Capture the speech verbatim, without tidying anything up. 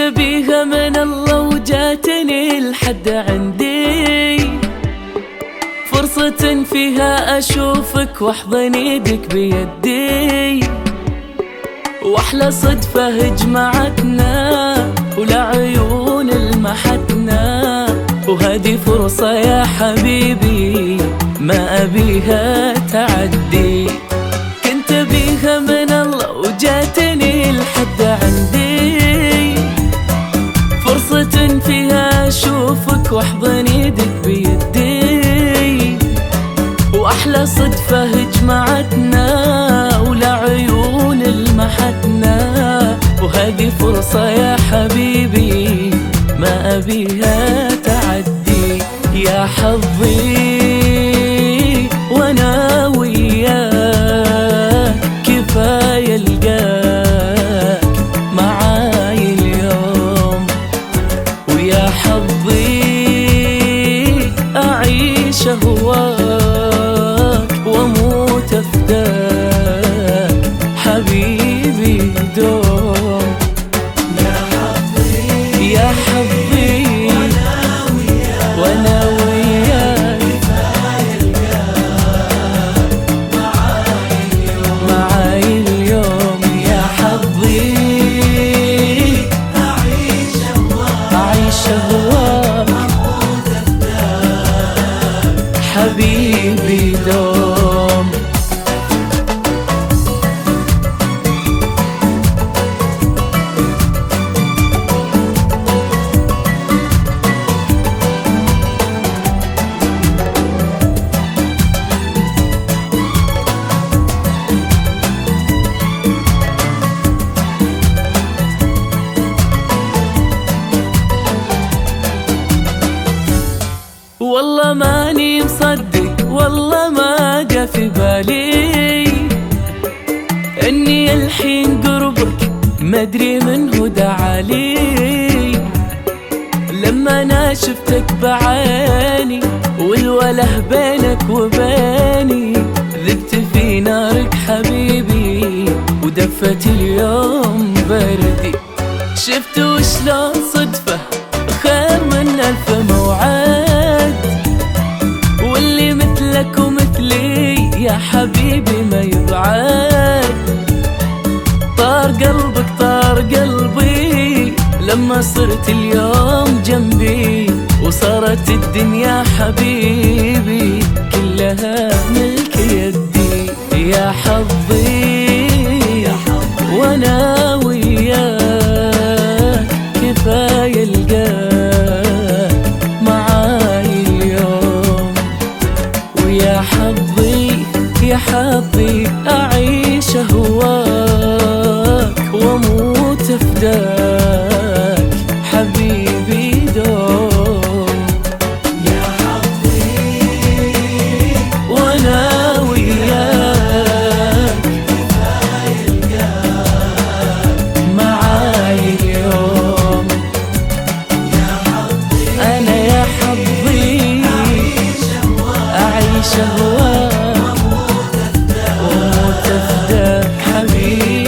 بيها من الله وجاتني لحد عندي، فرصة فيها أشوفك واحضن ايدك بيدي، واحلى صدفة جمعتنا ولعيون المحتنا، وهذه فرصة يا حبيبي ما أبيها تعدي. كنت بيها من الله وجاتني لحد عندي، فرصة فيها أشوفك واحضن ايدك بيدي، واحلى صدفة جمعتنا ولعيون المحتنا، وهذه فرصة يا حبيبي ما أبيها تعدي. يا حظي وانا وياك كفاية القاك معاي اليوم، ويا حظي أعيش أهواك واموت أفداك حبيبي دوم. يا حظي يا حظي وانا وياك كفاية القاك معاي اليوم، معاي اليوم. يا حظي أعيش أهواك أعيش أهواك وأموت أفداك حبيبي دوم. والله ماني مصدق، والله ما جا في بالي اني الحين قربك مدري من هو دعالي، لما انا شفتك بعيني والوله بينك وبيني، ذبت في نارك حبيبي ودفت اليوم بردي. شفت وشلون صدفة خير من ألف موعد، واللي مثلك ومثلي يا حبيبي ما يبعد. طار قلبك طار قلبي لما صرت اليوم جنبي، وصارت الدنيا حبيبي كلها ملك يدي. يا حظي وانا وياك كفاية القاك معاي اليوم، ويا حظي يا حظي أعيش أهواك واموت أفداك حبيبي دوم. يا حظي وانا وياك كفاية القاك معاي اليوم. يا حظي أنا يا حظي أعيش أهواك أعيش أهواك وأموت أفداك واموت أفداك حبيبي